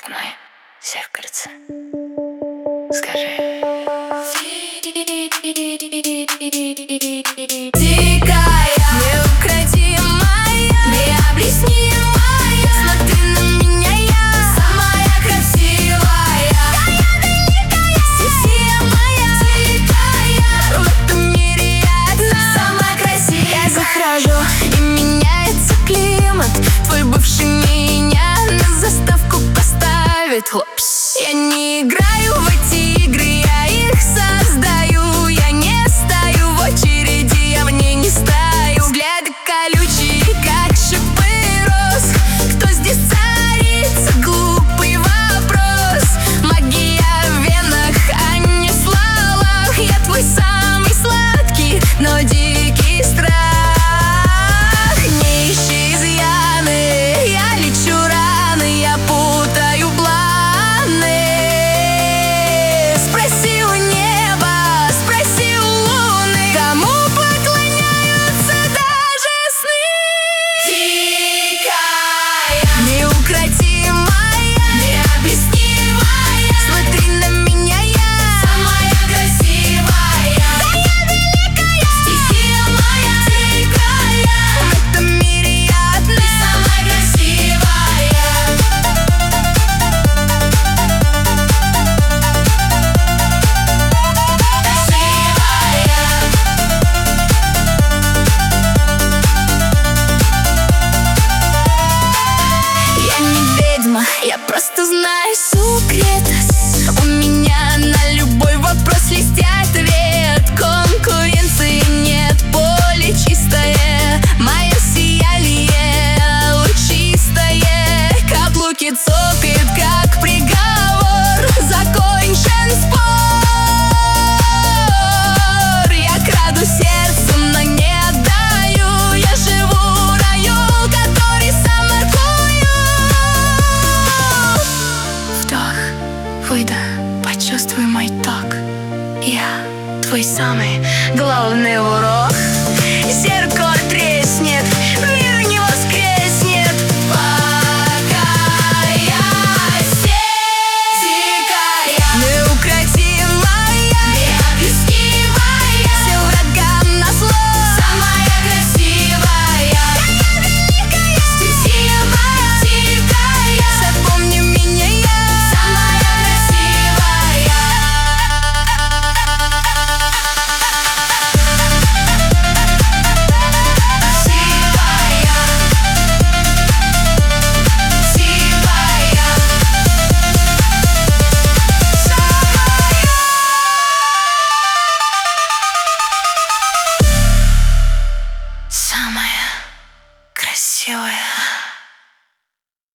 в мое зеркальце. Скажи. Дикая, неукротимая, необъяснимая, смотри на меня, я самая красивая. Я великая, стихия моя, дикая, в этом мире я одна, самая красивая. Я захожу, и меняется климат. Твой бывший меня на заставку поставит. Хлопс. Я не играю в эти игры, я их создаю. Я не стою в очереди, я в ней не стою. Взгляды колючие, как шипы роз. Кто здесь царица? Глупый вопрос. Магия в венах, а не в словах. Я твой самый сладкий, но дикий страх. Не ищи изъяны, я лечу раны, я путаю планы. Спроси у неба, спроси у луны, кому поклоняются даже сны. Дикая, неукротимая, необъяснимая, смотри на меня, я самая красивая. Да я великая, стихия моя, дикая, в этом мире я одна, самая красивая. Я не ведьма, я просто знаю секрет. У меня на любой вопрос есть ответ. Конкуренции нет, поле чистое, мое сияние лучистое. Каблуки цокают, как приговор. Закончен спор. Я краду сердцем, но не отдаю. Я живу в раю, который сам маркую. Вдох, выдох, почувствуй мой ток. Я твой самый главный урок. Зеркало треснет, мир не воскреснет, пока я здесь. Дикая, неукротимая, необъяснимая, всем врагам назло, самая красивая. Я великая, стихия моя, дикая, запомни меня, я самая красивая. Самая красивая.